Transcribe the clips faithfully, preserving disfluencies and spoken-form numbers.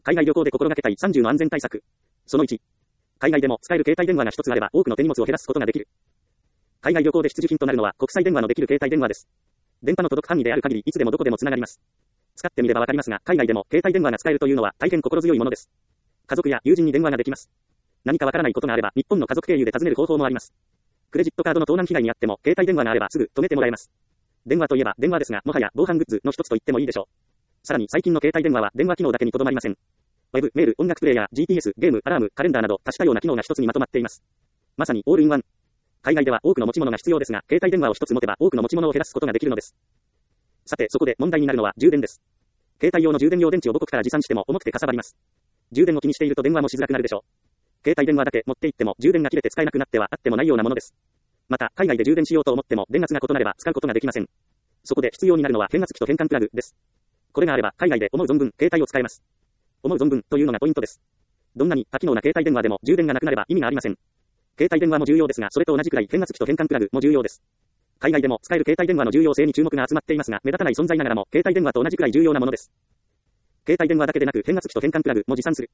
海外旅行で心がけたいさんじゅうの安全対策。そのいち。海外でも使える携帯電話が一つあれば多くの手荷物を減らすことができる。海外旅行で必需品となるのは国際電話のできる携帯電話です。電波の届く範囲である限りいつでもどこでもつながります。使ってみればわかりますが、海外でも携帯電話が使えるというのは大変心強いものです。家族や友人に電話ができます。何かわからないことがあれば日本の家族経由で尋ねる方法もあります。クレジットカードの盗難被害にあっても携帯電話があればすぐ止めてもらえます。電話といえば電話ですが、もはや防犯グッズの一つと言ってもいいでしょう。さらに最近の携帯電話は電話機能だけにとどまりません。ウェブ、メール、音楽プレイヤー、ジーピーエス、ゲーム、アラーム、カレンダーなど多種多様な機能が一つにまとまっています。まさにオールインワン。海外では多くの持ち物が必要ですが、携帯電話を一つ持てば多くの持ち物を減らすことができるのです。さて、そこで問題になるのは充電です。携帯用の充電用電池を母国から持参しても重くてかさばります。充電を気にしていると電話もしづらくなるでしょう。携帯電話だけ持って行っても充電が切れて使えなくなってはあってもないようなものです。また、海外で充電しようと思っても電圧が異なれば使うことができません。そこで必要になるのは変圧器と変換プラグです。これがあれば海外で思う存分携帯を使えます。思う存分というのがポイントです。どんなに多機能な携帯電話でも充電がなくなれば意味がありません。携帯電話も重要ですが、それと同じくらい変圧器と変換プラグも重要です。海外でも使える携帯電話の重要性に注目が集まっていますが、目立たない存在ながらも携帯電話と同じくらい重要なものです。携帯電話だけでなく変圧器と変換プラグも持参する。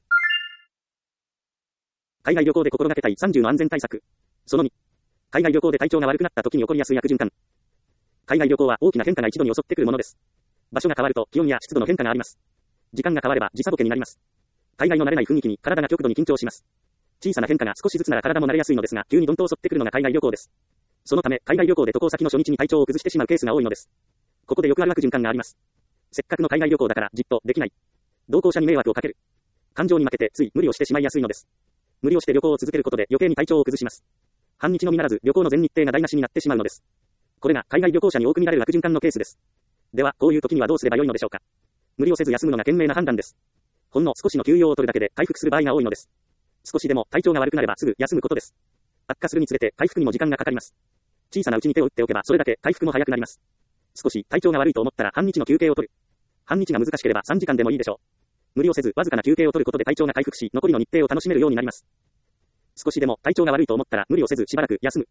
海外旅行で心がけたいさんじゅうの安全対策。そのに。海外旅行で体調が悪くなった時に起こりやすい悪循環。海外旅行は大きな変化が一度に襲ってくるものです。場所が変わると気温や湿度の変化があります。時間が変われば時差ボケになります。海外の慣れない雰囲気に体が極度に緊張します。小さな変化が少しずつなら体も慣れやすいのですが、急にどんと襲ってくるのが海外旅行です。そのため、海外旅行で渡航先の初日に体調を崩してしまうケースが多いのです。ここでよくある悪循環があります。せっかくの海外旅行だからじっとできない。同行者に迷惑をかける。感情に負けてつい無理をしてしまいやすいのです。無理をして旅行を続けることで余計に体調を崩します。半日のみならず旅行の全日程が台無しになってしまうのです。これが海外旅行者に多く見られる悪循環のケースです。では、こういう時にはどうすればよいのでしょうか。無理をせず休むのが賢明な判断です。ほんの少しの休養を取るだけで回復する場合が多いのです。少しでも体調が悪くなればすぐ休むことです。悪化するにつれて回復にも時間がかかります。小さなうちに手を打っておけばそれだけ回復も早くなります。少し体調が悪いと思ったら半日の休憩を取る。半日が難しければさんじかんでもいいでしょう。無理をせずわずかな休憩を取ることで体調が回復し、残りの日程を楽しめるようになります。少しでも体調が悪いと思ったら無理をせずしばらく休む。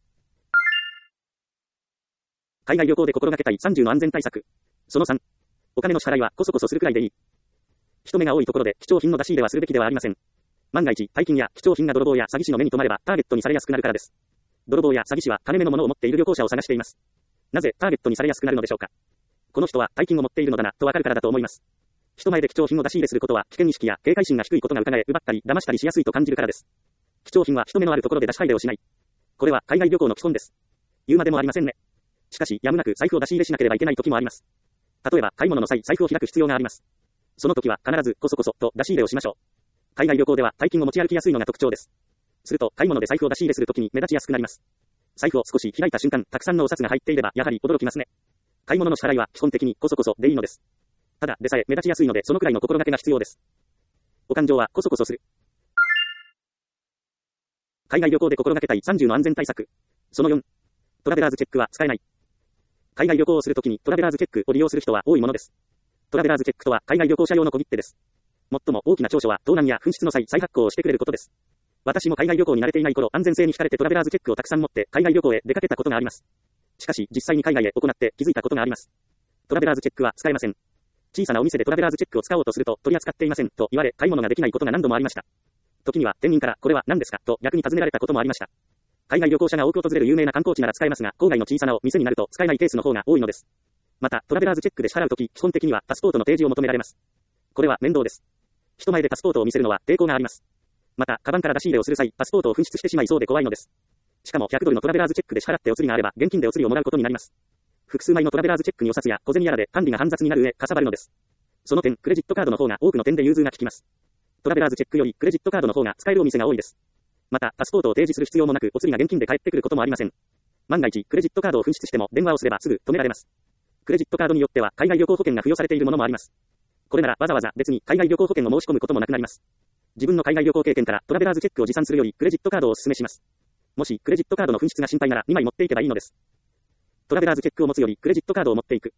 海外旅行で心がけたいさんじゅうの安全対策。そのさん。お金の支払いはこそこそするくらいでいい。人目が多いところで貴重品の出し入れはするべきではありません。万が一、大金や貴重品が泥棒や詐欺師の目に留まればターゲットにされやすくなるからです。泥棒や詐欺師は金目のものを持っている旅行者を探しています。なぜターゲットにされやすくなるのでしょうか。この人は大金を持っているのだなとわかるからだと思います。人前で貴重品を出し入れすることは危険意識や警戒心が低いことが伺え、奪ったり騙したりしやすいと感じるからです。貴重品は人目のあるところで出し入れをしない。これは海外旅行の基本です。言うまでもありませんね。しかし、やむなく財布を出し入れしなければいけない時もあります。例えば、買い物の際、財布を開く必要があります。その時は必ずこそこそと出し入れをしましょう。海外旅行では大金を持ち歩きやすいのが特徴です。すると、買い物で財布を出し入れする時に目立ちやすくなります。財布を少し開いた瞬間、たくさんのお札が入っていれば、やはり驚きますね。買い物の支払いは基本的にこそこそでいいのです。ただでさえ目立ちやすいので、そのくらいの心がけが必要です。お勘定はこそこそする。海外旅行で心がけたいさんじゅうの安全対策。そのよん。トラベラーズチェックは使えない。海外旅行をするときにトラベラーズチェックを利用する人は多いものです。トラベラーズチェックとは海外旅行者用の小切手です。最も大きな長所は盗難や紛失の際再発行をしてくれることです。私も海外旅行に慣れていない頃、安全性に惹かれてトラベラーズチェックをたくさん持って海外旅行へ出かけたことがあります。しかし実際に海外へ行って気づいたことがあります。トラベラーズチェックは使えません。小さなお店でトラベラーズチェックを使おうとすると取り扱っていませんと言われ、買い物ができないことが何度もありました。時には店員からこれは何ですかと逆に尋ねられたこともありました。海外旅行者が多く訪れる有名な観光地なら使えますが、郊外の小さなお店になると使えないケースの方が多いのです。また、トラベラーズチェックで支払うとき、基本的にはパスポートの提示を求められます。これは面倒です。人前でパスポートを見せるのは抵抗があります。また、カバンから出し入れをする際、パスポートを紛失してしまいそうで怖いのです。しかもひゃくドルのトラベラーズチェックで支払ってお釣りがあれば、現金でお釣りをもらうことになります。複数枚のトラベラーズチェックにお札や小銭やらで管理が煩雑になる上、かさばるのです。その点、クレジットカードの方が多くの点で融通が利きます。トラベラーズチェックよりクレジットカードの方が使えるお店が多いです。また、パスポートを提示する必要もなく、お釣りが現金で返ってくることもありません。万が一、クレジットカードを紛失しても電話をすればすぐ止められます。クレジットカードによっては海外旅行保険が付与されているものもあります。これならわざわざ別に海外旅行保険を申し込むこともなくなります。自分の海外旅行経験からトラベラーズチェックを持参するよりクレジットカードをお勧めします。もしクレジットカードの紛失が心配ならにまい持っていけばいいのです。トラベラーズチェックを持つよりクレジットカードを持っていく。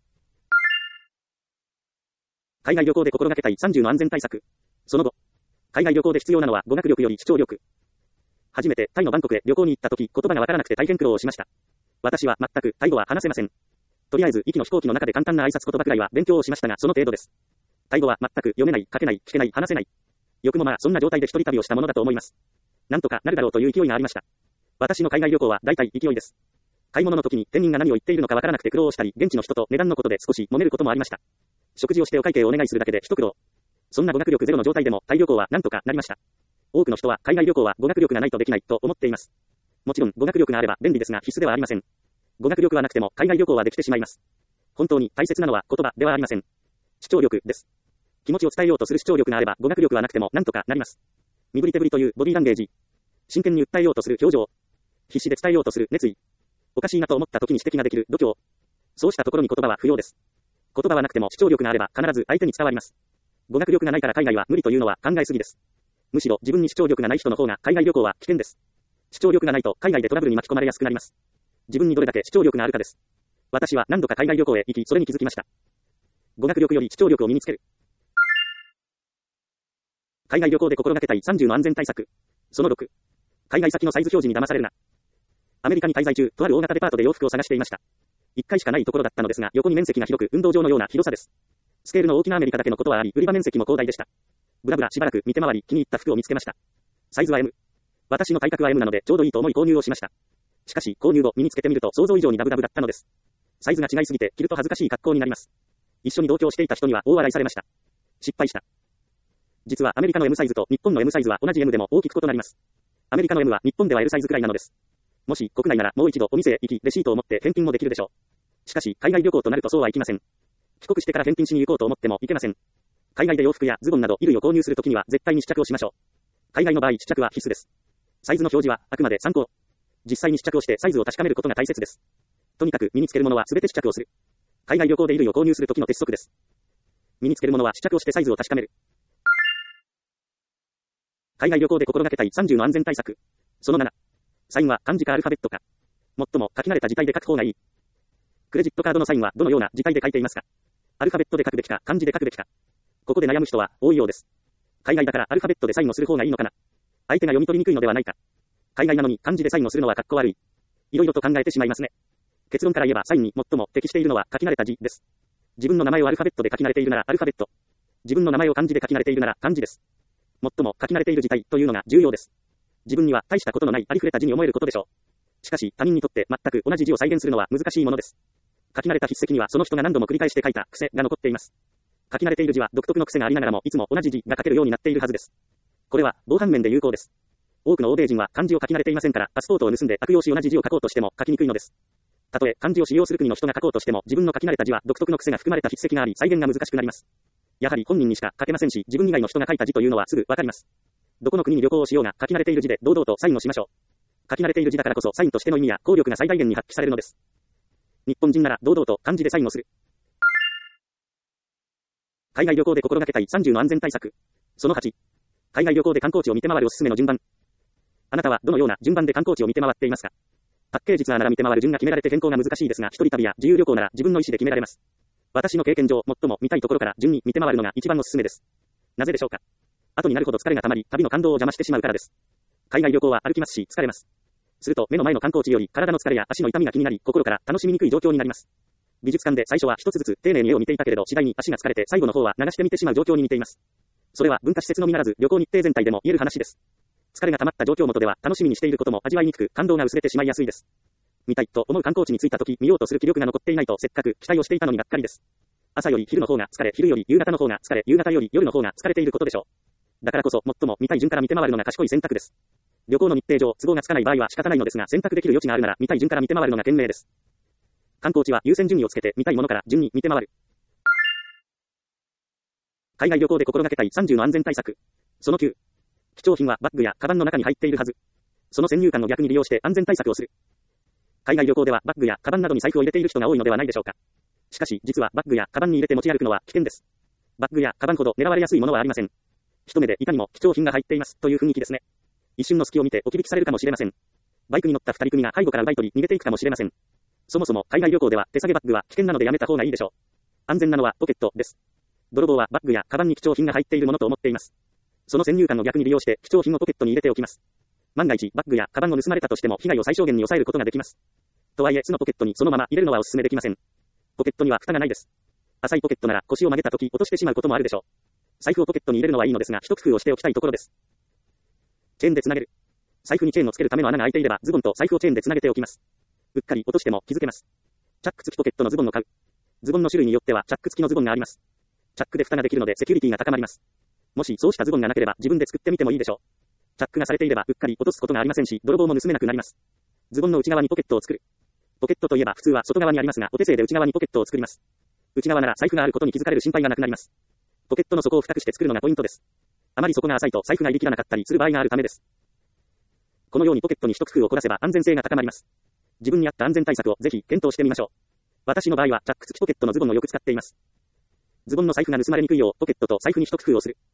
海外旅行で心がけたいさんじゅうの安全対策。その後、海外旅行で必要なのは語学力より主張力。初めてタイのバンコクへ旅行に行った時、言葉がわからなくて大変苦労をしました。私は全くタイ語は話せません。とりあえず、息の飛行機の中で簡単な挨拶言葉くらいは勉強をしましたが、その程度です。 タイ語は全く読めない、書けない、聞けない、話せない。よくもまあそんな状態で一人旅をしたものだと思います。なんとかなるだろうという勢いがありました。私の海外旅行は大体勢いです。買い物の時に店員が何を言っているのかわからなくて苦労したり、現地の人と値段のことで少し揉めることもありました。食事をしてお会計をお願いするだけで一苦労。そんな語学力ゼロの状態でもタイ旅行はなんとかなりました。多くの人は海外旅行は語学力がないとできないと思っています。もちろん語学力があれば便利ですが必須ではありません。語学力はなくても海外旅行はできてしまいます。本当に大切なのは言葉ではありません。主張力です。気持ちを伝えようとする主張力があれば語学力はなくてもなんとかなります。身振り手振りというボディーランゲージ。真剣に訴えようとする表情。必死で伝えようとする熱意。おかしいなと思った時に指摘ができる度胸。そうしたところに言葉は不要です。言葉はなくても主張力があれば必ず相手に伝わります。語学力がないから海外は無理というのは考えすぎです。むしろ自分に主張力がない人の方が海外旅行は危険です。主張力がないと海外でトラブルに巻き込まれやすくなります。自分にどれだけ主張力があるかです。私は何度か海外旅行へ行き、それに気づきました。語学力より主張力を身につける。海外旅行で心がけたいさんじゅうの安全対策。そのろく。海外先のサイズ表示に騙されるな。アメリカに滞在中、とある大型デパートで洋服を探していました。いっかいしかないところだったのですが、横に面積が広く、運動場のような広さです。スケールの大きなアメリカだけのことはあり、売り場面積も広大でした。ブラブラしばらく見て回り、気に入った服を見つけました。サイズは エム。私の体格は エム なのでちょうどいいと思い購入をしました。しかし、購入後身につけてみると想像以上にダブダブだったのです。サイズが違いすぎて、着ると恥ずかしい格好になります。一緒に同居していた人には大笑いされました。失敗した。実はアメリカの エム サイズと日本の エム サイズは同じ エム でも大きく異なります。アメリカの エム は日本では エル サイズくらいなのです。もし国内ならもう一度お店へ行きレシートを持って返品もできるでしょう。しかし海外旅行となるとそうはいきません。帰国してから返品しに行こうと思ってもいけません。海外で洋服やズボンなど衣類を購入するときには絶対に試着をしましょう。海外の場合試着は必須です。サイズの表示はあくまで参考。実際に試着をしてサイズを確かめることが大切です。とにかく身につけるものは全て試着をする。海外旅行で衣類を購入するときの鉄則です。身につけるものは試着をしてサイズを確かめる。海外旅行で心がけたいさんじゅうの安全対策。そのなな。サインは漢字かアルファベットか。もっとも書き慣れた字体で書く方がいい。クレジットカードのサインはどのような字体で書いていますか？アルファベットで書くべきか漢字で書くべきか。ここで悩む人は多いようです。海外だからアルファベットでサインをする方がいいのかな。相手が読み取りにくいのではないか。海外なのに漢字でサインをするのはかっこ悪い。いろいろと考えてしまいますね。結論から言えばサインに最も適しているのは書き慣れた字です。自分の名前をアルファベットで書き慣れているならアルファベット。自分の名前を漢字で書き慣れているなら漢字です。最も書き慣れている字体というのが重要です。自分には大したことのないありふれた字に思えることでしょう。しかし他人にとって全く同じ字を再現するのは難しいものです。書き慣れた筆跡にはその人が何度も繰り返して書いた癖が残っています。書き慣れている字は独特の癖がありながらもいつも同じ字が書けるようになっているはずです。これは防犯面で有効です。多くの欧米人は漢字を書き慣れていませんからパスポートを盗んで悪用し同じ字を書こうとしても書きにくいのです。たとえ漢字を使用する国の人が書こうとしても自分の書き慣れた字は独特の癖が含まれた筆跡があり再現が難しくなります。やはり本人にしか書けませんし自分以外の人が書いた字というのはすぐわかります。どこの国に旅行をしようが書き慣れている字で堂々とサインをしましょう。書き慣れている字だからこそサインとしての意味や効力が最大限に発揮されるのです。日本人なら堂々と漢字でサインをする。海外旅行で心がけたいさんじゅうの安全対策。そのはち。海外旅行で観光地を見て回るおすすめの順番。あなたはどのような順番で観光地を見て回っていますか？パッケージツアーなら見て回る順が決められて変更が難しいですが、一人旅や自由旅行なら自分の意思で決められます。私の経験上、最も見たいところから順に見て回るのが一番おすすめです。なぜでしょうか？後になるほど疲れが溜まり、旅の感動を邪魔してしまうからです。海外旅行は歩きますし、疲れます。すると目の前の観光地より体の疲れや足の痛みが気になり、心から楽しみにくい状況になります。美術館で最初は一つずつ丁寧に絵を見ていたけれど、次第に足が疲れて最後の方は流して見てしまう状況に似ています。それは文化施設のみならず旅行日程全体でも言える話です。疲れが溜まった状況元では楽しみにしていることも味わいにくく、感動が薄れてしまいやすいです。見たいと思う観光地に着いた時見ようとする気力が残っていないとせっかく期待をしていたのにがっかりです。朝より昼の方が疲れ、昼より夕方の方が疲れ、夕方より夜の方が疲れていることでしょう。だからこそ最も見たい順から見て回るのが賢い選択です。旅行の日程上都合がつかない場合は仕方ないのですが、選択できる余地があるなら見たい順から見て回るのが賢明です。観光地は優先順位をつけて見たいものから順に見て回る。海外旅行で心がけたいさんじゅうの安全対策。そのきゅう。貴重品はバッグやカバンの中に入っているはず。その先入観を逆に利用して安全対策をする。海外旅行ではバッグやカバンなどに財布を入れている人が多いのではないでしょうか。しかし実はバッグやカバンに入れて持ち歩くのは危険です。バッグやカバンほど狙われやすいものはありません。一目でいかにも貴重品が入っていますという雰囲気ですね。一瞬の隙を見てお気引きされるかもしれません。バイクに乗った二人組が背後から奪い取り逃げていくかもしれません。そもそも海外旅行では手提げバッグは危険なのでやめた方がいいでしょう。安全なのはポケットです。泥棒はバッグやカバンに貴重品が入っているものと思っています。その先入観を逆に利用して貴重品をポケットに入れておきます。万が一バッグやカバンを盗まれたとしても被害を最小限に抑えることができます。とはいえ、巣のポケットにそのまま入れるのはお勧めできません。ポケットには蓋がないです。 浅いポケットなら腰を曲げたとき落としてしまうこともあるでしょう。財布をポケットに入れるのはいいのですが、一工夫をしておきたいところです。チェーンでつなげる。財布にチェーンをつけるための穴が開いていれば、ズボンと財布をチェーンでつなげておきます。うっかり落としても気づけます。チャック付きポケットのズボンを買う。ズボンの種類によってはチャック付きのズボンがあります。チャックで蓋ができるのでセキュリティが高まります。もしそうしたズボンがなければ自分で作ってみてもいいでしょう。チャックがされていればうっかり落とすことがありませんし、泥棒も盗めなくなります。ズボンの内側にポケットを作る。ポケットといえば普通は外側にありますが、お手製で内側にポケットを作ります。内側なら財布があることに気づかれる心配がなくなります。ポケットの底を深くして作るのがポイントです。あまり底が浅いと財布が入りきらなかったりする場合があるためです。このようにポケットに一工夫を凝らせば安全性が高まります。自分に合った安全対策をぜひ検討してみましょう。私の場合はチャック付きポケットのズボンをよく使っています。ズボンの財布が盗まれにくいようポケットと財布に一工夫をする。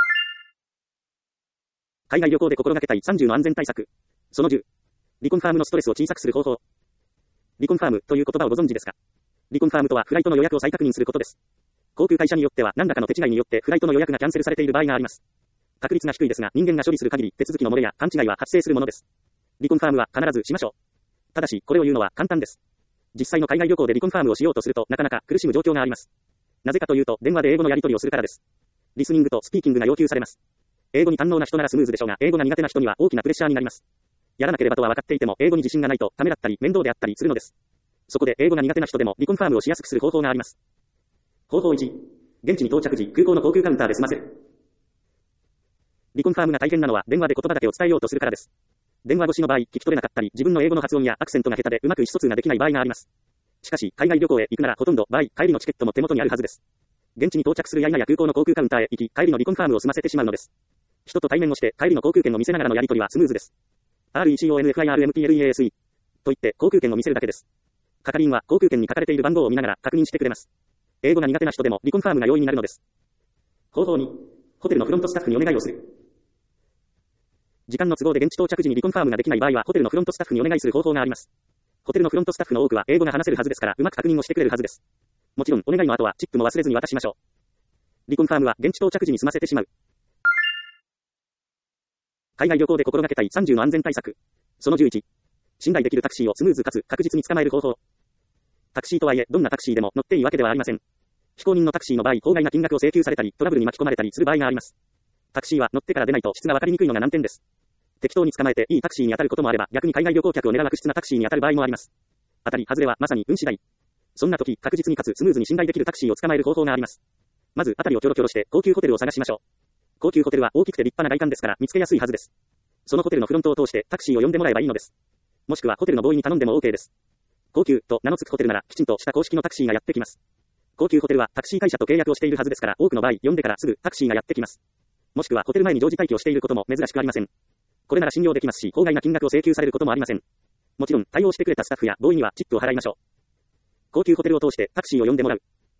海外旅行で心がけたいさんじゅうの安全対策。そのじゅう。リコンファームのストレスを小さくする方法。リコンファームという言葉をご存知ですか？リコンファームとはフライトの予約を再確認することです。航空会社によっては何らかの手違いによってフライトの予約がキャンセルされている場合があります。確率が低いですが人間が処理する限り手続きの漏れや勘違いは発生するものです。リコンファームは必ずしましょう。ただしこれを言うのは簡単です。実際の海外旅行でリコンファームをしようとするとなかなか苦しむ状況があります。なぜかというと電話で英語のやり取りをするからです。リスニングとスピーキングが要求されます。英語に堪能な人ならスムーズでしょうが英語が苦手な人には大きなプレッシャーになります。やらなければとは分かっていても英語に自信がないとためだったり面倒であったりするのです。そこで英語が苦手な人でもリコンファームをしやすくする方法があります。方法いち、現地に到着時空港の航空カウンターで済ませる。リコンファームが大変なのは電話で言葉だけを伝えようとするからです。電話越しの場合聞き取れなかったり自分の英語の発音やアクセントが下手でうまく意思疎通ができない場合があります。しかし海外旅行へ行くならほとんど場合帰りのチケットも手元にあるはずです。現地に到着するや否や空港の航空カウンターへ行き帰りのリコンファームを済ませてしまうのです。人と対面をして帰りの航空券を見せながらのやり取りはスムーズです。アールイーシーオーエヌエフアイアールエムピーエルイーエーエスイー と言って航空券を見せるだけです。係員は航空券に書かれている番号を見ながら確認してくれます。英語が苦手な人でもリコンファームが容易になるのです。方法に、ホテルのフロントスタッフにお願いをする。時間の都合で現地到着時にリコンファームができない場合はホテルのフロントスタッフにお願いする方法があります。ホテルのフロントスタッフの多くは英語が話せるはずですからうまく確認をしてくれるはずです。もちろんお願いの後はチップも忘れずに渡しましょう。リコンファームは現地到着時に済ませてしまう。海外旅行で心がけたいさんじゅうの安全対策。そのじゅういち。信頼できるタクシーをスムーズかつ確実に捕まえる方法。タクシーとはいえどんなタクシーでも乗っていいわけではありません。非公認のタクシーの場合法外な金額を請求されたりトラブルに巻き込まれたりする場合があります。タクシーは乗ってから出ないと質が分かりにくいのが難点です。適当に捕まえていいタクシーに当たることもあれば逆に海外旅行客を狙う悪質なタクシーに当たる場合もあります。当たり外れはまさに運次第。そんな時確実にかつスムーズに信頼できるタクシーを捕まえる方法があります。まず辺りをキョロキョロして高級ホテルを探しましょう。高級ホテルは大きくて立派な外観ですから見つけやすいはずです。そのホテルのフロントを通してタクシーを呼んでもらえばいいのです。もしくはホテルのボーイに頼んでも OK です。高級と名の付くホテルならきちんとした公式のタクシーがやってきます。高級ホテルはタクシー会社と契約をしているはずですから多くの場合呼んでからすぐタクシーがやってきます。もしくはホテル前に常時待機をしていることも珍しくありません。これなら信用できますし法外な金額を請求されることもありません。もちろん対応してくれたスタッフやボーイにはチップを払いましょう。高級ホテルを通してタクシーを呼んでもらう。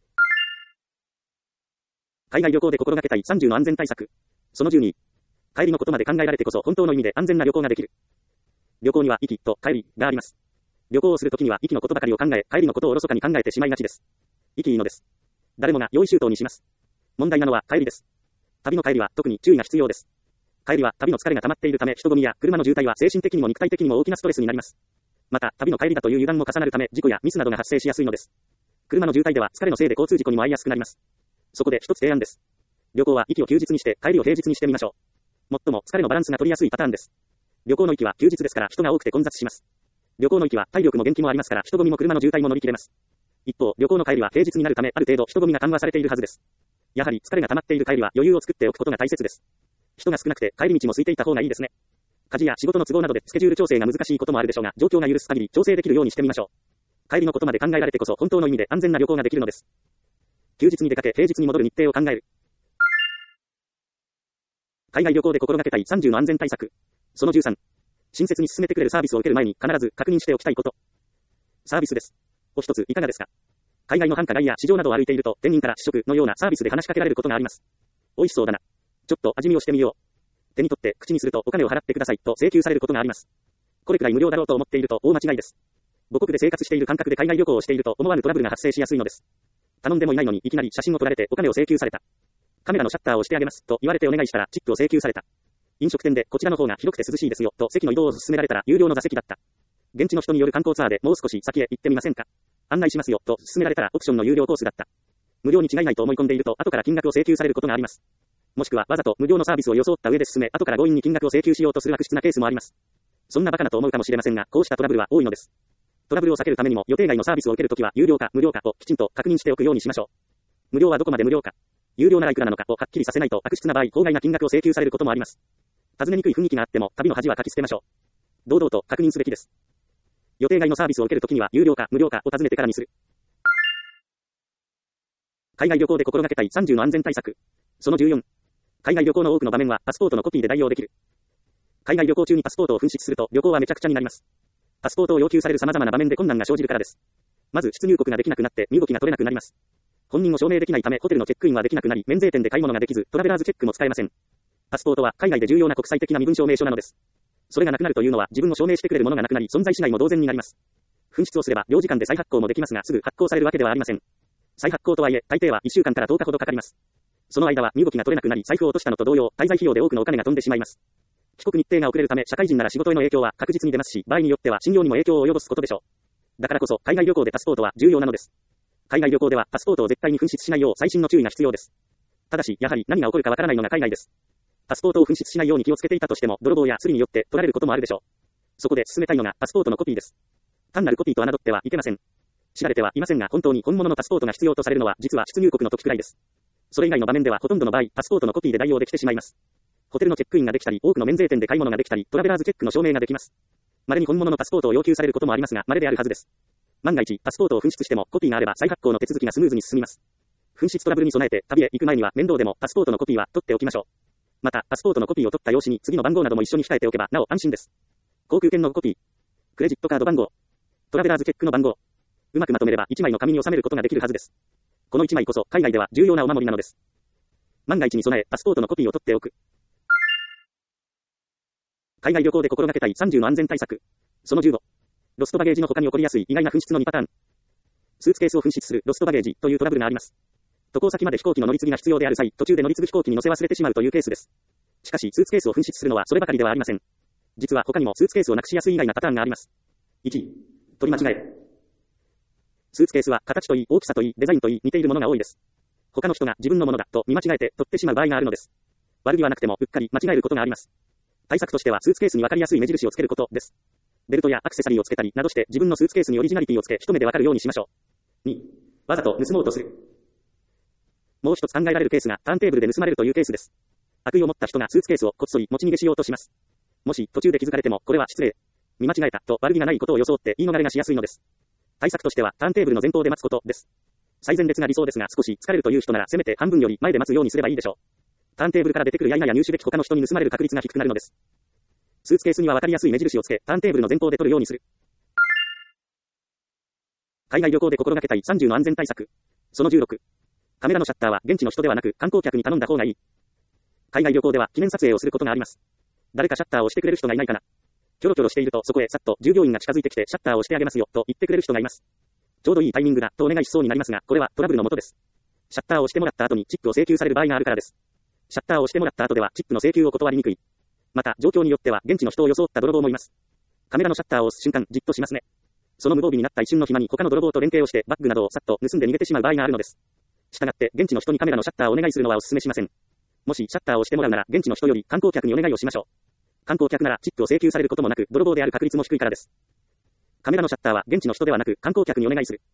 海外旅行で心がけたいさんじゅうの安全対策。そのじゅうに。帰りのことまで考えられてこそ本当の意味で安全な旅行ができる。旅行には行きと帰りがあります。旅行をするときには行きのことばかりを考え、帰りのことをおろそかに考えてしまいがちです。行きいいのです。誰もが用意周到にします。問題なのは帰りです。旅の帰りは特に注意が必要です。帰りは旅の疲れが溜まっているため人混みや車の渋滞は精神的にも肉体的にも大きなストレスになります。また旅の帰りだという油断も重なるため事故やミスなどが発生しやすいのです。車の渋滞では疲れのせいで交通事故にも遭いやすくなります。そこで一つ提案です。旅行は行きを休日にして帰りを平日にしてみましょう。最も疲れのバランスが取りやすいパターンです。旅行の行きは休日ですから人が多くて混雑します。旅行の行きは体力も元気もありますから人混みも車の渋滞も乗り切れます。一方、旅行の帰りは平日になるためある程度人混みが緩和されているはずです。やはり疲れが溜まっている帰りは余裕を作っておくことが大切です。人が少なくて帰り道も空いていた方がいいですね。家事や仕事の都合などでスケジュール調整が難しいこともあるでしょうが、状況が許す限り調整できるようにしてみましょう。帰りのことまで考えられてこそ本当の意味で安全な旅行ができるのです。休日に出かけ平日に戻る日程を考える。海外旅行で心がけたいさんじゅうの安全対策。そのじゅうさん。親切に進めてくれるサービスを受ける前に必ず確認しておきたいこと。サービスです。お一ついかがですか？海外の繁華街や市場などを歩いていると店員から試食のようなサービスで話しかけられることがあります。美味しそうだな。ちょっと味見をしてみよう。手に取って口にするとお金を払ってくださいと請求されることがあります。これくらい無料だろうと思っていると大間違いです。母国で生活している感覚で海外旅行をしていると思わぬトラブルが発生しやすいのです。頼んでもいないのにいきなり写真を撮られてお金を請求された。カメラのシャッターを押してあげますと言われてお願いしたらチップを請求された。飲食店でこちらの方が広くて涼しいですよと席の移動を勧められたら有料の座席だった。現地の人による観光ツアーでもう少し先へ行ってみませんか？案内しますよと勧められたらオプションの有料コースだった。 無料に違いないと思い込んでいると、後から金額を請求されることがあります。もしくは、わざと無料のサービスを装った上で進め、後から強引に金額を請求しようとする悪質なケースもあります。そんなバカなと思うかもしれませんが、こうしたトラブルは多いのです。トラブルを避けるためにも、予定外のサービスを受けるときは、有料か無料かをきちんと確認しておくようにしましょう。無料はどこまで無料か、有料ならいくらなのかをはっきりさせないと、悪質な場合、法外な金額を請求されることもあります。尋ねにくい雰囲気があっても、旅の恥はかき捨てましょう。堂々と確認すべきです。予定外のサービスを受けるときには、有料か無料かを尋ねてからにする。海外旅行で心がけたいさんじゅうの安全対策。そのじゅうよん。海外旅行の多くの場面はパスポートのコピーで代用できる。海外旅行中にパスポートを紛失すると旅行はめちゃくちゃになります。パスポートを要求される様々な場面で困難が生じるからです。まず出入国ができなくなって身動きが取れなくなります。本人を証明できないためホテルのチェックインはできなくなり、免税店で買い物ができず、トラベラーズチェックも使えません。パスポートは海外で重要な国際的な身分証明書なのです。それがなくなるというのは自分を証明してくれるものがなくなり、存在しないも同然になります。紛失をすれば領事館で再発行もできますが、すぐ発行されるわけではありません。再発行とはいえ、大抵はいっしゅうかんからとおかほどかかります。その間は身動きが取れなくなり、財布を落としたのと同様、滞在費用で多くのお金が飛んでしまいます。帰国日程が遅れるため、社会人なら仕事への影響は確実に出ますし、場合によっては信用にも影響を及ぼすことでしょう。だからこそ、海外旅行でパスポートは重要なのです。海外旅行ではパスポートを絶対に紛失しないよう細心の注意が必要です。ただし、やはり何が起こるかわからないのが海外です。パスポートを紛失しないように気をつけていたとしても、泥棒やスリによって取られることもあるでしょう。そこで進めたいのがパスポートのコピーです。単なるコピーと侮ってはいけません。知られてはいませんが、本当に本物のパスポートが必要とされるのは実は出入国の時くらいです。それ以外の場面ではほとんどの場合、パスポートのコピーで代用できてしまいます。ホテルのチェックインができたり、多くの免税店で買い物ができたり、トラベラーズチェックの証明ができます。稀に本物のパスポートを要求されることもありますが、稀であるはずです。万が一、パスポートを紛失しても、コピーがあれば再発行の手続きがスムーズに進みます。紛失トラブルに備えて、旅へ行く前には面倒でもパスポートのコピーは取っておきましょう。また、パスポートのコピーを取った用紙に次の番号なども一緒に控えておけば、なお安心です。航空券のコピー、クレジットカード番号、トラベラーズチェックの番号、うまくまとめればいちまいの紙に収めることができるはずです。このいちまいこそ海外では重要なお守りなのです。万が一に備え、パスポートのコピーを取っておく。海外旅行で心がけたいさんじゅうの安全対策。そのじゅうご。ロストバゲージの他に起こりやすい意外な紛失のにパターン。スーツケースを紛失するロストバゲージというトラブルがあります。渡航先まで飛行機の乗り継ぎが必要である際、途中で乗り継ぐ飛行機に乗せ忘れてしまうというケースです。しかし、スーツケースを紛失するのはそればかりではありません。実は他にもスーツケースをなくしやすい意外なパターンがあります。いち. 取り間違え。スーツケースは形といい、大きさといい、デザインといい、似ているものが多いです。他の人が自分のものだと見間違えて取ってしまう場合があるのです。悪気はなくてもうっかり間違えることがあります。対策としてはスーツケースに分かりやすい目印をつけることです。ベルトやアクセサリーをつけたりなどして自分のスーツケースにオリジナリティをつけ一目でわかるようにしましょう。に. わざと盗もうとする。もう一つ考えられるケースがターンテーブルで盗まれるというケースです。悪意を持った人がスーツケースをこっそり持ち逃げしようとします。もし途中で気づかれてもこれは失礼、見間違えたと悪気がないことを装って言い逃れがしやすいのです。対策としてはターンテーブルの前方で待つことです。最前列が理想ですが少し疲れるという人ならせめて半分より前で待つようにすればいいでしょう。ターンテーブルから出てくるやいなや入手べき他の人に盗まれる確率が低くなるのです。スーツケースには分かりやすい目印をつけターンテーブルの前方で取るようにする。海外旅行で心がけたいさんじゅうの安全対策。そのじゅうろく。カメラのシャッターは現地の人ではなく観光客に頼んだ方がいい。海外旅行では記念撮影をすることがあります。誰かシャッターをしてくれる人がいないかな。キョロキョロしているとそこへさっと従業員が近づいてきてシャッターをしてあげますよと言ってくれる人がいます。ちょうどいいタイミングだとお願いしそうになりますが、これはトラブルの元です。シャッターをしてもらった後にチップを請求される場合があるからです。シャッターをしてもらった後ではチップの請求を断りにくい。また状況によっては現地の人を装った泥棒もいます。カメラのシャッターを押す瞬間じっとしますね。その無防備になった一瞬の暇に他の泥棒と連携をしてバッグなどをさっと盗んで逃げてしまう場合があるのです。したがって現地の人にカメラのシャッターをお願いするのはお勧めしません。もしシャッターをしてもらうなら現地の人より観光客にお願いをしましょう。観光客ならチップを請求されることもなく泥棒である確率も低いからです。カメラのシャッターは現地の人ではなく観光客にお願いする。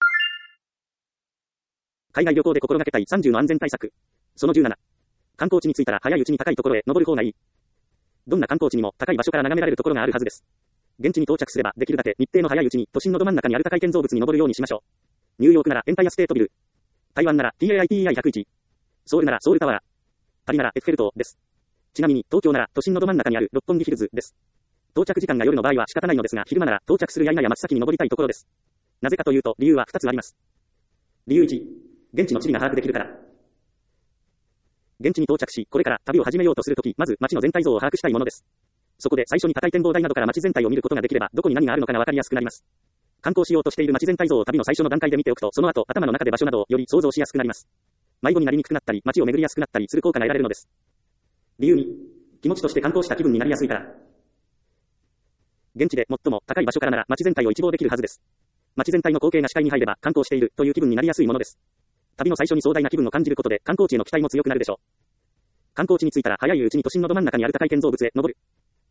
海外旅行で心がけたいさんじゅうの安全対策。そのじゅうなな。観光地に着いたら早いうちに高いところへ登る方がいい。どんな観光地にも高い場所から眺められるところがあるはずです。現地に到着すればできるだけ日程の早いうちに都心のど真ん中にある高い建造物に登るようにしましょう。ニューヨークならエンパイアステートビル。台湾なら ティーエーアイティーアイひゃくいち。ソウルならソウルタワー。パリならエッフェル塔です。ちなみに東京なら都心のど真ん中にある六本木ヒルズです。到着時間が夜の場合は仕方ないのですが昼間なら到着するやいなや真っ先に登りたいところです。なぜかというと理由はふたつあります。理由いち。現地の地理が把握できるから。現地に到着し、これから旅を始めようとするとき、まず街の全体像を把握したいものです。そこで最初に高い展望台などから街全体を見ることができれば、どこに何があるのかがわかりやすくなります。観光しようとしている街全体像を旅の最初の段階で見ておくと、その後頭の中で場所などをより想像しやすくなります。迷子になりにくくなったり、街を巡りやすくなったりする効果が得られるのです。理由に、気持ちとして観光した気分になりやすいから。現地で最も高い場所からなら街全体を一望できるはずです。街全体の光景が視界に入れば観光しているという気分になりやすいものです。 旅の最初に壮大な気分を感じることで観光地への期待も強くなるでしょう。観光地に着いたら早いうちに都心のど真ん中にある高い建造物へ登る。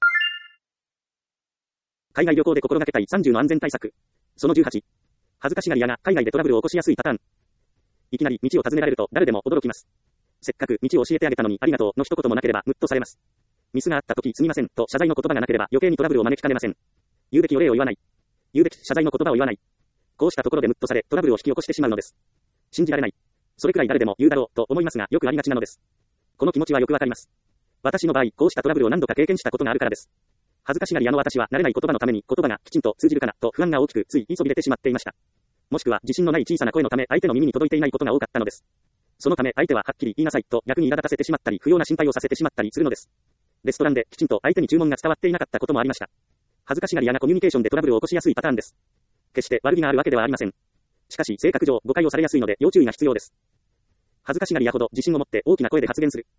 海外旅行で心がけたいさんじゅうの安全対策。そのじゅうはち。恥ずかしがり屋が海外でトラブルを起こしやすいパターン。いきなり道を尋ねられると誰でも驚きます。せっかく道を教えてあげたのにありがとうの一言もなければムッとされます。ミスがあった時すみませんと謝罪の言葉がなければ余計にトラブルを招きかねません。言うべきお礼を言わない。言うべき謝罪の言葉を言わない。こうしたところでムッとされトラブルを引き起こしてしまうのです。信じられない。それくらい誰でも言うだろうと思いますがよくありがちなのです。この気持ちはよくわかります。私の場合、こうしたトラブルを何度か経験したことがあるからです。恥ずかしがり屋の私は慣れない言葉のために言葉がきちんと通じるかなと不安が大きくつい言いそびれてしまっていました。もしくは自信のない小さな声のため相手の耳に届いていないことが多かったのです。そのため相手ははっきり言いなさいと逆に苛立たせてしまったり不要な心配をさせてしまったりするのです。レストランできちんと相手に注文が伝わっていなかったこともありました。恥ずかしがり屋がコミュニケーションでトラブルを起こしやすいパターンです。決して悪気があるわけではありません。しかし性格上誤解をされやすいので要注意が必要です。恥ずかしがり屋ほど自信を持って大きな声で発言する。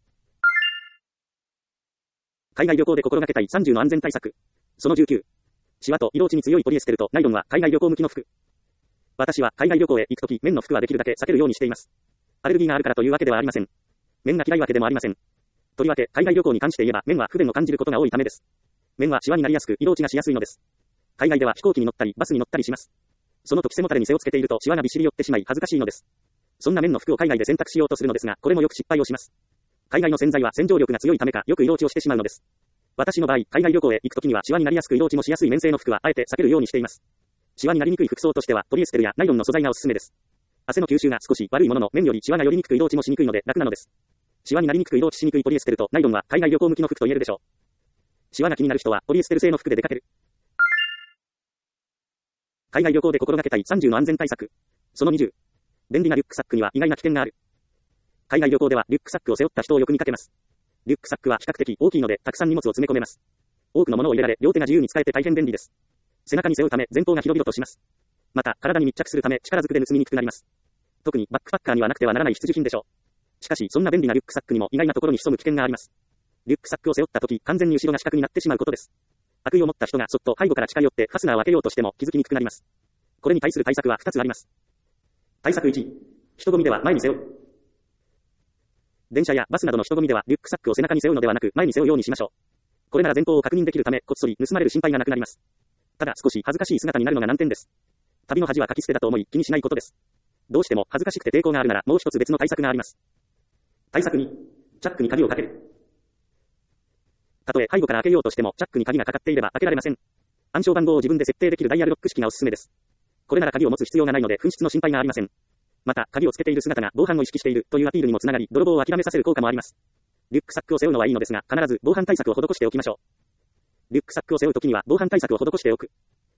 海外旅行で心がけたいさんじゅうの安全対策。そのじゅうきゅう。シワと色落ちに強いポリエステルとナイロンは海外旅行向きの服。私は海外旅行へ行くとき、綿の服はできるだけ避けるようにしています。アレルギーがあるからというわけではありません。綿が嫌いわけでもありません。とりわけ、海外旅行に関して言えば、綿は不便を感じることが多いためです。綿はシワになりやすく、色落ちがしやすいのです。海外では飛行機に乗ったり、バスに乗ったりします。その時背もたれに背をつけているとシワがびっしり寄ってしまい恥ずかしいのです。そんな綿の服を海外で選択しようとするのですが、これもよく失敗をします。海外の洗剤は洗浄力が強いためか、よく色落ちをしてしまうのです。私の場合、海外旅行へ行くときにはシワになりやすく色落ちもしやすい綿製の服はあえて避けるようにしています。シワになりにくい服装としては、ポリエステルやナイロンの素材がおすすめです。汗の吸収が少し悪いものの、綿よりシワが寄りにくく色落ちもしにくいので楽なのです。シワになりにくく色落ちしにくいポリエステルとナイロンは海外旅行向きの服と言えるでしょう。シワが気になる人はポリエステル製の服で出かける。海外旅行で心がけたいさんじゅうの安全対策。そのにじゅう。便利なリュックサックには意外な危険がある。海外旅行ではリュックサックを背負った人をよく見かけます。リュックサックは比較的大きいのでたくさん荷物を詰め込めます。多くのものを入れられ、両手が自由に使えて大変便利です。背中に背負うため前方が広々とします。また、体に密着するため力ずくで盗みにくくなります。特にバックパッカーにはなくてはならない必需品でしょう。しかし、そんな便利なリュックサックにも意外なところに潜む危険があります。リュックサックを背負ったとき、完全に後ろが死角になってしまうことです。悪意を持った人がそっと背後から近寄ってファスナーを開けようとしても気づきにくくなります。これに対する対策はふたつあります。対策いち。人混みでは前に背負う。電車やバスなどの人混みではリュックサックを背中に背負うのではなく前に背負うようにしましょう。これなら前方を確認できるためこっそり盗まれる心配がなくなります。ただ少し恥ずかしい姿になるのが難点です。旅の恥はかき捨てだと思い気にしないことです。どうしても恥ずかしくて抵抗があるならもう一つ別の対策があります。対策に、チャックに鍵をかける。たとえ背後から開けようとしてもチャックに鍵がかかっていれば開けられません。暗証番号を自分で設定できるダイヤルロック式がおすすめです。これなら鍵を持つ必要がないので紛失の心配がありません。また、鍵をつけている姿が防犯を意識しているというアピールにもつながり、泥棒を諦めさせる効果もあります。リュックサックを背負うのはいいのですが、必ず防犯対策を施しておきましょう。リュックサックを背負うときには防犯対策を施しておく。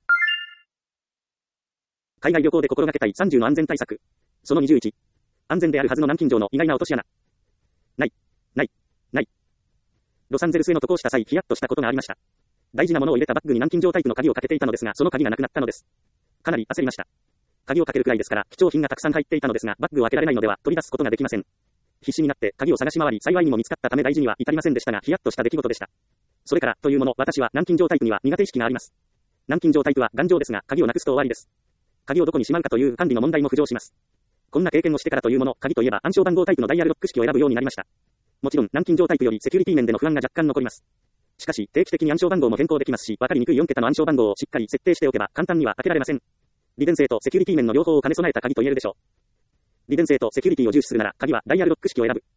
海外旅行で心がけたいさんじゅうの安全対策。そのにじゅういち。安全であるはずの南京錠の意外な落とし穴。ない、ない、ない。ロサンゼルスへの渡航した際、ヒヤッとしたことがありました。大事なものを入れたバッグに南京錠タイプの鍵をかけていたのですが、その鍵がなくなったのです。かなり焦りました。鍵をかけるくらいですから、貴重品がたくさん入っていたのですが、バッグを開けられないのでは取り出すことができません。必死になって鍵を探し回り、幸いにも見つかったため大事には至りませんでしたが、ヒヤッとした出来事でした。それから、というもの、私は南京錠タイプには苦手意識があります。南京錠タイプは頑丈ですが、鍵をなくすと終わりです。鍵をどこにしまうかという管理の問題も浮上します。こんな経験をしてからというもの、鍵といえば暗証番号タイプのダイヤルロック式を選ぶようになりました。もちろん、南京錠タイプよりセキュリティ面での不安が若干残ります。しかし、定期的に暗証番号も変更できますし、わかりにくいよん桁の暗証番号をしっかり設定しておけば簡単には開けられません。利便性とセキュリティ面の両方を兼ね備えた鍵と言えるでしょう。利便性とセキュリティを重視するなら、鍵はダイヤルロック式を選ぶ。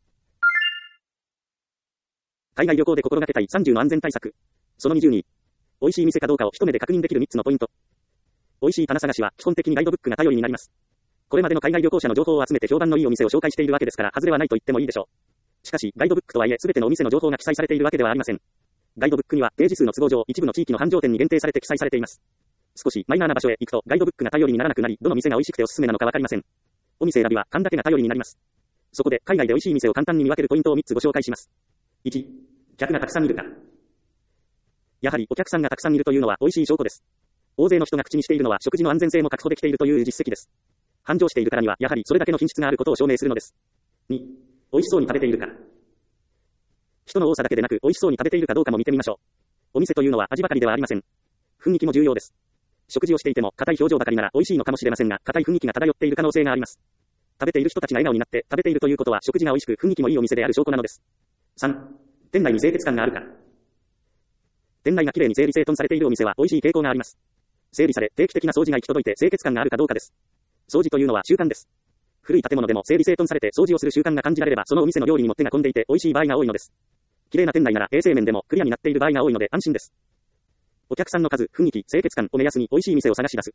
海外旅行で心がけたいさんじゅうの安全対策。そのにじゅうに。美味しい店かどうかを一目で確認できるみっつのポイント。美味しい棚探しは基本的にガイドブックが頼りになります。これまでの海外旅行者の情報を集めて評判のいいお店を紹介しているわけですから、外れはないと言ってもいいでしょう。しかし、ガイドブックとはいえ全てのお店の情報が記載されているわけではありません。ガイドブックにはページ数の都合上、一部の地域の繁盛店に限定されて記載されています。少しマイナーな場所へ行くとガイドブックが頼りにならなくなり、どの店が美味しくておすすめなのかわかりません。お店選びは勘だけが頼りになります。そこで海外で美味しい店を簡単に見分けるポイントをみっつご紹介します。いち、客がたくさんいるか。やはりお客さんがたくさんいるというのは美味しい証拠です。大勢の人が口にしているのは食事の安全性も確保できているという実績です。繁盛しているからにはやはりそれだけの品質があることを証明するのです。に、美味しそうに食べているか。人の多さだけでなく美味しそうに食べているかどうかも見てみましょう。お店というのは味ばかりではありません。雰囲気も重要です。食事をしていても硬い表情ばかりなら美味しいのかもしれませんが、硬い雰囲気が漂っている可能性があります。 食べている人たちが笑顔になって食べているということは食事が美味しく雰囲気もいいお店である証拠なのです。さん、店内に清潔感があるか。店内がきれいに整理整頓されているお店は美味しい傾向があります。整理され定期的な掃除が行き届いて清潔感があるかどうかです。掃除というのは習慣です。古い建物でも整理整頓されて掃除をする習慣が感じられればそのお店の料理にも手が込んでいて美味しい場合が多いのです。きれいな店内なら衛生面でもクリアになっている場合が多いので安心です。お客さんの数、雰囲気、清潔感を目安に美味しい店を探し出す。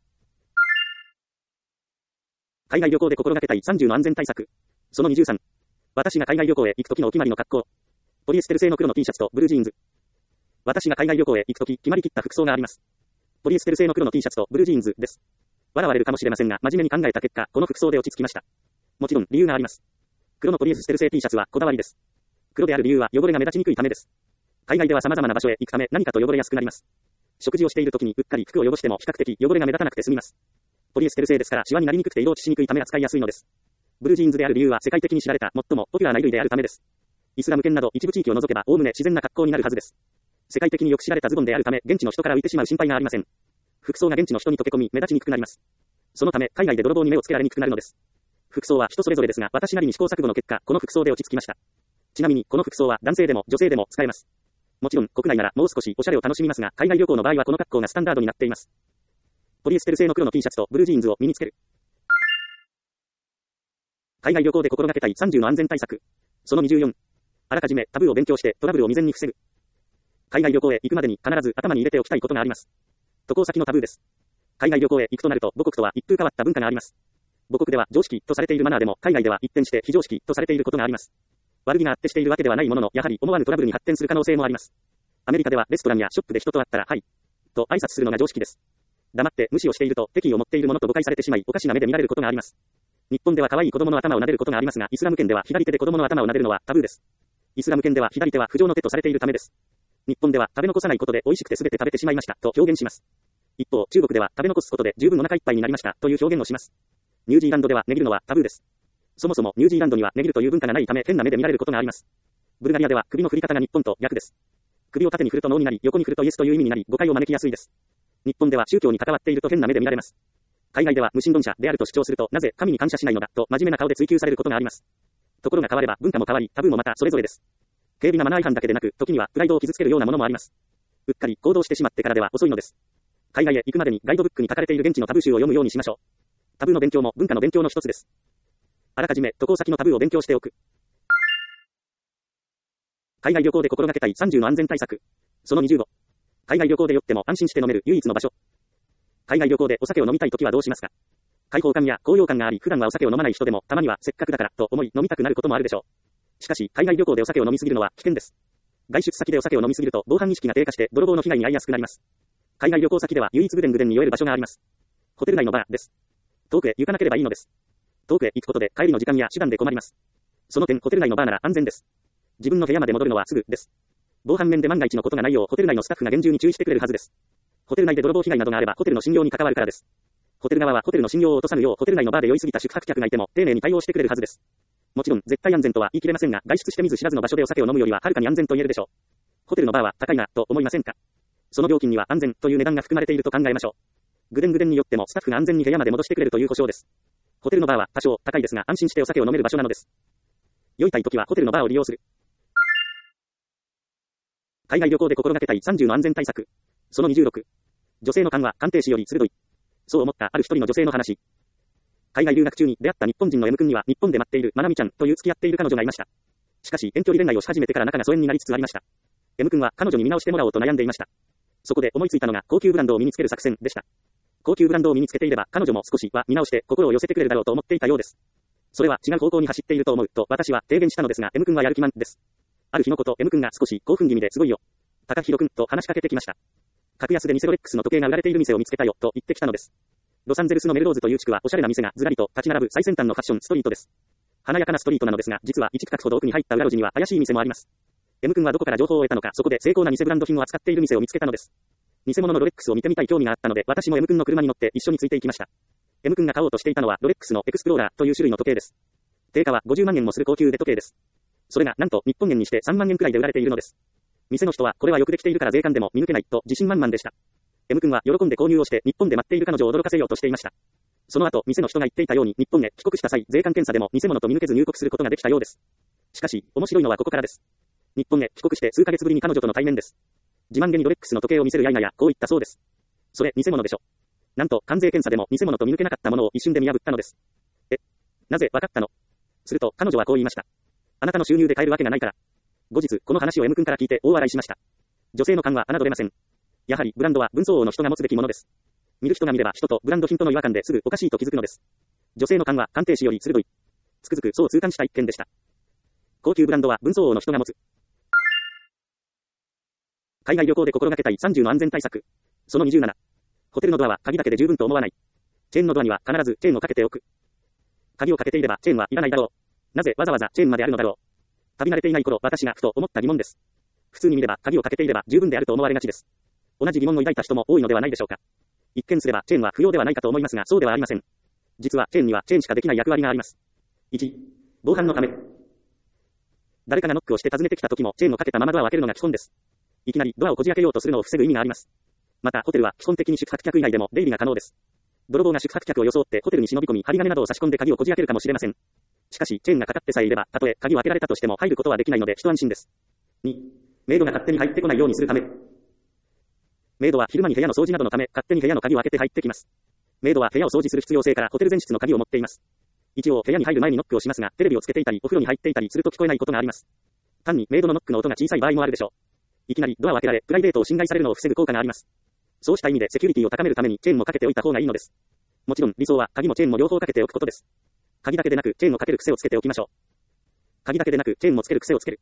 海外旅行で心がけたいさんじゅうの安全対策。そのにじゅうさん。私が海外旅行へ行くときのお決まりの格好。ポリエステル製の黒の T シャツとブルージーンズ。私が海外旅行へ行くとき決まりきった服装があります。ポリエステル製の黒の T シャツとブルージーンズです。笑われるかもしれませんが、真面目に考えた結果、この服装で落ち着きました。もちろん理由があります。黒のポリエステル製 T シャツはこだわりです。黒である理由は汚れが目立ちにくいためです。海外では様々な場所へ行くため何かと汚れやすくなります。食事をしているときにうっかり服を汚しても比較的汚れが目立たなくて済みます。ポリエステル製ですからシワになりにくくて色落ちしにくいため扱いやすいのです。ブルージーンズである理由は世界的に知られた最もポピュラーな衣類であるためです。イスラム圏など一部地域を除けばおおむね自然な格好になるはずです。世界的によく知られたズボンであるため現地の人から浮いてしまう心配がありません。服装が現地の人に溶け込み目立ちにくくなります。そのため海外で泥棒に目をつけられにくくなるのです。服装は人それぞれですが私なりに試行錯誤の結果この服装で落ち着きました。ちなみにこの服装は男性でも女性でも使えます。もちろん国内ならもう少しおしゃれを楽しみますが海外旅行の場合はこの格好がスタンダードになっています。ポリエステル製の黒の T シャツとブルージーンズを身につける。海外旅行で心がけたいさんじゅうの安全対策。そのにじゅうよん。あらかじめタブーを勉強してトラブルを未然に防ぐ。海外旅行へ行くまでに必ず頭に入れておきたいことがあります。渡航先のタブーです。海外旅行へ行くとなると母国とは一風変わった文化があります。母国では常識とされているマナーでも海外では一転して非常識とされていることがあります。悪気があってしているわけではないもののやはり思わぬトラブルに発展する可能性もあります。アメリカではレストランやショップで人と会ったらはいと挨拶するのが常識です。黙って無視をしていると敵意を持っているものと誤解されてしまいおかしな目で見られることがあります。日本では可愛い子供の頭を撫でることがありますがイスラム圏では左手で子供の頭を撫でるのはタブーです。イスラム圏では左手は不浄の手とされているためです。日本では食べ残さないことで美味しくて全て食べてしまいましたと表現します。一方中国では食べ残すことで十分お腹いっぱいになりましたという表現をします。ニュージーランドでは値切るのはタブーです。そもそもニュージーランドには値切るという文化がないため変な目で見られることがあります。ブルガリアでは首の振り方が日本と逆です。首を縦に振るとノーになり横に振るとイエスという意味になり誤解を招きやすいです。日本では宗教に関わっていると変な目で見られます。海外では無神論者であると主張するとなぜ神に感謝しないのだと真面目な顔で追及されることがあります。ところが変われば文化も変わりタブーもまたそれぞれです。軽微なマナー違反だけでなく時にはプライドを傷つけるようなものもあります。うっかり行動してしまってからでは遅いのです。海外へ行くまでにガイドブックに書かれている現地のタブー集を読むようにしましょう。タブーの勉強も文化の勉強の一つです。あらかじめ渡航先のタブーを勉強しておく。海外旅行で心がけたいさんじゅうの安全対策。そのにじゅうご。海外旅行で酔っても安心して飲める唯一の場所。海外旅行でお酒を飲みたいときはどうしますか？開放感や高揚感があり普段はお酒を飲まない人でもたまにはせっかくだからと思い飲みたくなることもあるでしょう。しかし海外旅行でお酒を飲みすぎるのは危険です。外出先でお酒を飲みすぎると防犯意識が低下して泥棒の被害に遭いやすくなります。海外旅行先では唯一ぐでんぐでんに酔える場所があります。ホテル内のバーです。遠くへ行かなければいいのです。遠くへ行くことで帰りの時間や手段で困ります。その点ホテル内のバーなら安全です。自分の部屋まで戻るのはすぐです。防犯面で万が一のことがないようホテル内のスタッフが厳重に注意してくれるはずです。ホテル内で泥棒被害などがあればホテルの信用に関わるからです。ホテル側はホテルの信用を落とさぬようホテル内のバーで酔いすぎた宿泊客がいても丁寧に対応してくれるはずです。もちろん絶対安全とは言い切れませんが外出して見ず知らずの場所でお酒を飲むよりははるかに安全と言えるでしょう。ホテルのバーは高いなと思いませんか？その料金には安全という値段が含まれていると考えましょう。ぐでんぐでんによってもスタッフが安全に部屋まで戻してくれるという保証です。ホテルのバーは多少高いですが安心してお酒を飲める場所なのです。酔いたいときはホテルのバーを利用する。海外旅行で心がけたいさんじゅうの安全対策。そのにじゅうろく。女性の勘は鑑定士より鋭い。そう思ったある一人の女性の話。海外留学中に出会った日本人の M 君には日本で待っているまなみちゃんという付き合っている彼女がいました。しかし遠距離恋愛をし始めてから仲が疎遠になりつつありました。M 君は彼女に見直してもらおうと悩んでいました。そこで思いついたのが高級ブランドを身につける作戦でした。高級ブランドを身につけていれば彼女も少しは見直して心を寄せてくれるだろうと思っていたようです。それは違う方向に走っていると思うと私は提言したのですが M 君はやる気満です。ある日のこと M 君が少し興奮気味ですごいよ。高弘君と話しかけてきました。格安で偽ロレックスの時計が売られている店を見つけたよと言ってきたのです。ロサンゼルスのメルローズという地区はおしゃれな店がずらりと立ち並ぶ最先端のファッションストリートです。華やかなストリートなのですが実は一区画ほど奥に入った裏路地には怪しい店もあります。M 君はどこから情報を得たのかそこで精巧な偽ブランド品を扱っている店を見つけたのです。偽物のロレックスを見てみたい興味があったので私も M 君の車に乗って一緒についていきました。M 君が買おうとしていたのはロレックスのエクスプローラーという種類の時計です。定価はごじゅうまんえんもする高級腕時計です。それがなんと日本円にしてさんまんえんくらいで売られているのです。店の人はこれはよくできているから税関でも見抜けないと自信満々でした。M 君は喜んで購入をして日本で待っている彼女を驚かせようとしていました。 その後、店の人が言っていたように、日本へ帰国した際、税関検査でも偽物と見抜けず入国することができたようです。しかし、面白いのはここからです。日本へ帰国して数ヶ月ぶりに彼女との対面です。自慢げにロレックスの時計を見せるやいなや、こう言ったそうです。それ、偽物でしょ。なんと、関税検査でも偽物と見抜けなかったものを一瞬で見破ったのです。え、なぜわかったの？すると、彼女はこう言いました。あなたの収入で買えるわけがないから。後日、この話を M 君から聞いて大笑いしました。女性の勘は侮れません。やはり、ブランドは分相応の人が持つべきものです。見る人が見れば人とブランド品との違和感ですぐおかしいと気づくのです。女性の勘は鑑定士より鋭い。つくづくそう痛感した一件でした。高級ブランドは分相応の人が持つ。海外旅行で心がけたいさんじゅうの安全対策。そのにじゅうなな。ホテルのドアは鍵だけで十分と思わない。チェーンのドアには必ずチェーンをかけておく。鍵をかけていればチェーンはいらないだろう。なぜわざわざチェーンまであるのだろう。旅慣れていない頃、私がふと思った疑問です。普通に見れば鍵をかけていれば十分であると思われがちです。同じ疑問を抱いた人も多いのではないでしょうか。一見すればチェーンは不要ではないかと思いますが、そうではありません。実はチェーンにはチェーンしかできない役割があります。いち、防犯のため。誰かがノックをして訪ねてきた時もチェーンをかけたままドアを開けるのが基本です。いきなりドアをこじ開けようとするのを防ぐ意味があります。またホテルは基本的に宿泊客以外でも出入りが可能です。泥棒が宿泊客を装ってホテルに忍び込み針金などを差し込んで鍵をこじ開けるかもしれません。しかしチェーンがかかってさえいれば、たとえ鍵を開けられたとしても入ることはできないので一安心です。に、メイドが勝手に入ってこないようにするため。メイドは昼間に部屋の掃除などのため、勝手に部屋の鍵を開けて入ってきます。メイドは部屋を掃除する必要性からホテル全室の鍵を持っています。一応部屋に入る前にノックをしますが、テレビをつけていたりお風呂に入っていたりすると聞こえないことがあります。単にメイドのノックの音が小さい場合もあるでしょう。いきなりドアを開けられ、プライベートを侵害されるのを防ぐ効果があります。そうした意味でセキュリティを高めるためにチェーンもかけておいた方がいいのです。もちろん理想は鍵もチェーンも両方かけておくことです。鍵だけでなくチェーンをかける癖をつけておきましょう。鍵だけでなくチェーンもつける癖をつける。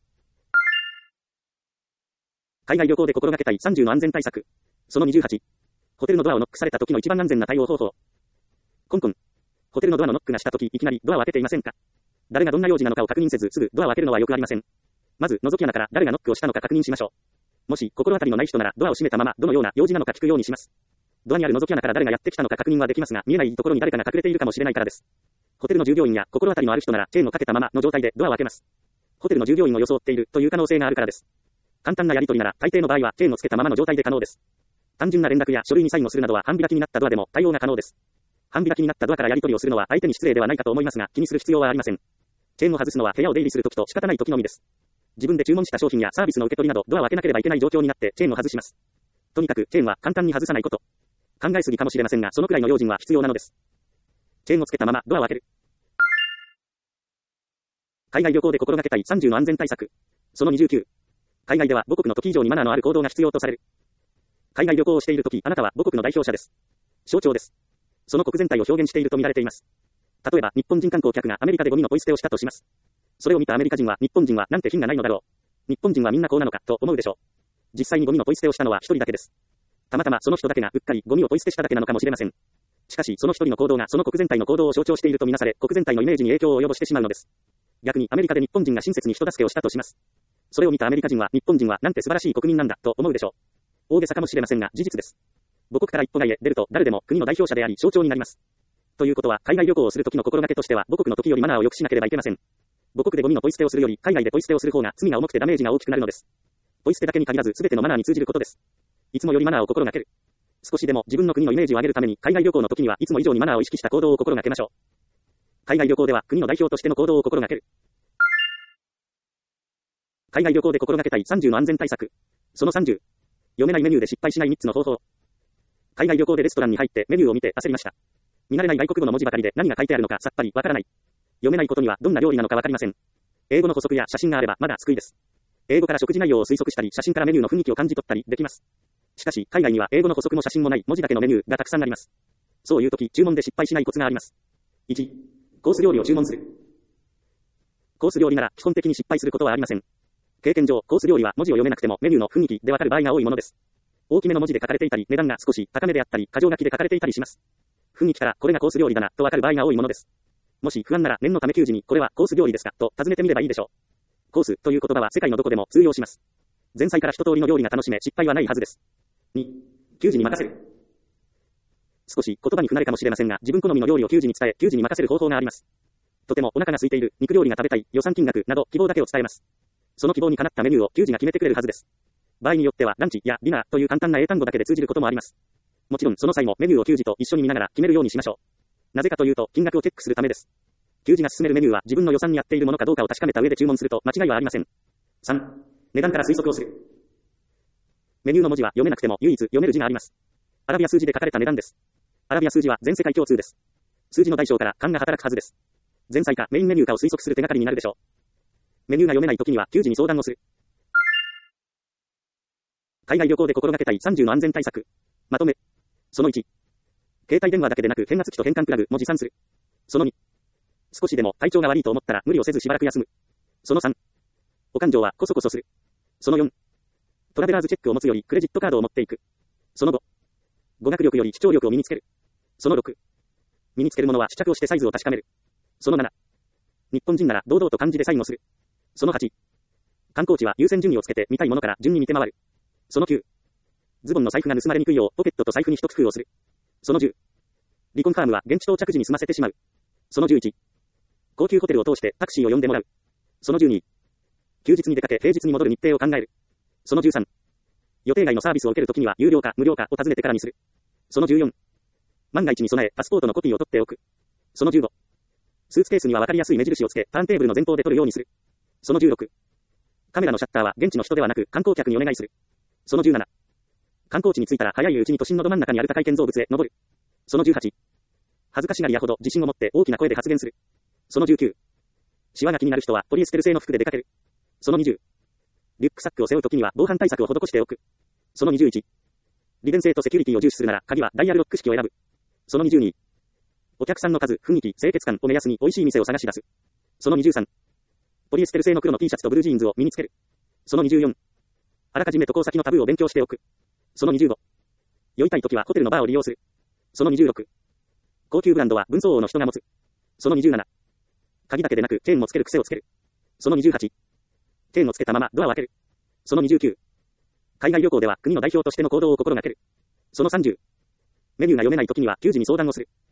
海外旅行で心がけたいさんじゅうの安全対策。そのにじゅうはち。ホテルのドアをノックされた時の一番安全な対応方法。コンコン。ホテルのドアのノックがした時いきなりドアを開けていませんか？誰がどんな用事なのかを確認せずすぐドアを開けるのはよくありません。まず覗き穴から誰がノックをしたのか確認しましょう。もし心当たりのない人ならドアを閉めたままどのような用事なのか聞くようにします。ドアにある覗き穴から誰がやってきたのか確認はできますが、見えないところに誰かが隠れているかもしれないからです。ホテルの従業員や心当たりのある人ならチェーンをかけたままの状態でドアを開けます。ホテルの従業員を装っているという可能性があるからです。簡単なやり取りなら大抵の場合はチェーンをつけたままの状態で可能です。単純な連絡や書類にサインをするなどは半開きになったドアでも対応が可能です。半開きになったドアからやり取りをするのは相手に失礼ではないかと思いますが、気にする必要はありません。チェーンを外すのは部屋を出入りするときと仕方ないときのみです。自分で注文した商品やサービスの受け取りなどドアを開けなければいけない状況になってチェーンを外します。とにかくチェーンは簡単に外さないこと。考えすぎかもしれませんが、そのくらいの用心は必要なのです。チェーンをつけたままドアを開ける。海外旅行で心がけたいさんじゅうの安全対策。そのにじゅうきゅう。海外では母国の時以上にマナーのある行動が必要とされる。海外旅行をしているとき、あなたは母国の代表者です。象徴です。その国全体を表現していると見られています。例えば、日本人観光客がアメリカでゴミのポイ捨てをしたとします。それを見たアメリカ人は、日本人はなんて品がないのだろう。日本人はみんなこうなのか、と思うでしょう。実際にゴミのポイ捨てをしたのは一人だけです。たまたまその人だけがうっかりゴミをポイ捨てしただけなのかもしれません。しかし、その一人の行動がその国全体の行動を象徴しているとみなされ、国全体のイメージに影響を及ぼしてしまうのです。逆にアメリカで日本人が親切に人助けをしたとします。それを見たアメリカ人は、日本人はなんて素晴らしい国民なんだ、と思うでしょう。大げさかもしれませんが、事実です。母国から一歩外へ出ると、誰でも国の代表者であり象徴になります。ということは、海外旅行をするときの心がけとしては、母国の時よりマナーを良くしなければいけません。母国でゴミのポイ捨てをするより、海外でポイ捨てをする方が罪が重くてダメージが大きくなるのです。ポイ捨てだけに限らず、すべてのマナーに通じることです。いつもよりマナーを心がける。少しでも自分の国のイメージを上げるために、海外旅行の時にはいつも以上にマナーを意識した行動を心がけましょう。海外旅行では国の代表としての行動を心がける。海外旅行で心がけたいさんじゅうの安全対策。そのさんじゅう。読めないメニューで失敗しないみっつの方法。海外旅行でレストランに入ってメニューを見て焦りました。見慣れない外国語の文字ばかりで何が書いてあるのかさっぱりわからない。読めないことにはどんな料理なのかわかりません。英語の補足や写真があればまだ救いです。英語から食事内容を推測したり、写真からメニューの雰囲気を感じ取ったりできます。しかし、海外には英語の補足も写真もない文字だけのメニューがたくさんあります。そういう時、注文で失敗しないコツがあります。いち、コース料理を注文する。コース料理なら基本的に失敗することはありません。経験上、コース料理は文字を読めなくてもメニューの雰囲気でわかる場合が多いものです。大きめの文字で書かれていたり、値段が少し高めであったり、箇条書きで書かれていたりします。雰囲気からこれがコース料理だなとわかる場合が多いものです。もし不安なら念のため給仕にこれはコース料理ですかと尋ねてみればいいでしょう。コースという言葉は世界のどこでも通用します。前菜から一通りの料理が楽しめ失敗はないはずです。に、給仕に任せる。少し言葉に不慣れかもしれませんが、自分好みの料理を給仕に伝え、給仕に任せる方法があります。とてもお腹が空いている、肉料理が食べたい、予算金額など希望だけを伝えます。その希望にかなったメニューを給仕が決めてくれるはずです。場合によってはランチやディナーという簡単な英単語だけで通じることもあります。もちろんその際もメニューを給仕と一緒に見ながら決めるようにしましょう。 なぜかというと、金額をチェックするためです。給仕が勧めるメニューは自分の予算に合っているものかどうかを確かめた上で注文すると間違いはありません。さん、値段から推測をする。メニューの文字は読めなくても唯一読める字があります。アラビア数字で書かれた値段です。アラビア数字は全世界共通です。数字の大小から勘が働くはずです。前菜かメインメニューかを推測する手がかりになるでしょう。メニューが読めないときには給仕に相談をする。海外旅行で心がけたいさんじゅうの安全対策。まとめ。そのいち。携帯電話だけでなく変圧器と変換プラグも持参する。そのに。少しでも体調が悪いと思ったら無理をせずしばらく休む。そのさん。お勘定はこそこそする。そのよん。トラベラーズチェックを持つよりクレジットカードを持っていく。そのご。語学力より視聴力を身につける。そのろく。身につけるものは試着をしてサイズを確かめる。そのなな。日本人なら堂々と漢字でサインをする。そのはち。観光地は優先順位をつけて見たいものから順に見て回る。そのきゅう。ズボンの財布が盗まれにくいようポケットと財布に一工夫をする。そのじゅう。離婚ファームは現地到着時に済ませてしまう。そのじゅういち。高級ホテルを通してタクシーを呼んでもらう。そのじゅうに。休日に出かけ平日に戻る日程を考える。そのじゅうさん。予定外のサービスを受けるときには有料か無料かを尋ねてからにする。そのじゅうよん。万が一に備えパスポートのコピーを取っておく。そのじゅうご。スーツケースには分かりやすい目印をつけターンテーブルの前方で取るようにする。そのじゅうろく。カメラのシャッターは現地の人ではなく観光客にお願いする。そのじゅうなな。観光地に着いたら早いうちに都心のど真ん中にある高い建造物へ登る。そのじゅうはち。恥ずかしがりやほど自信を持って大きな声で発言する。そのじゅうきゅう。シワが気になる人はポリエステル製の服で出かける。そのにじゅう。リュックサックを背負うときには防犯対策を施しておく。そのにじゅういち。利便性とセキュリティを重視するなら鍵はダイヤルロック式を選ぶ。そのにじゅうに。お客さんの数、雰囲気、清潔感を目安に美味しい店を探し出す。そのにじゅうさん。ポリエステル製の黒の T シャツとブルージーンズを身につける。そのにじゅうよん。あらかじめ渡航先のタブーを勉強しておく。そのにじゅうご。酔いたいときはホテルのバーを利用する。そのにじゅうろく。高級ブランドは分相応の人が持つ。そのにじゅうなな。鍵だけでなくチェーンもつける癖をつける。そのにじゅうはち。チェーンをつけたままドアを開ける。そのにじゅうきゅう。海外旅行では国の代表としての行動を心がける。そのさんじゅう。メニューが読めないときには給仕に相談をする。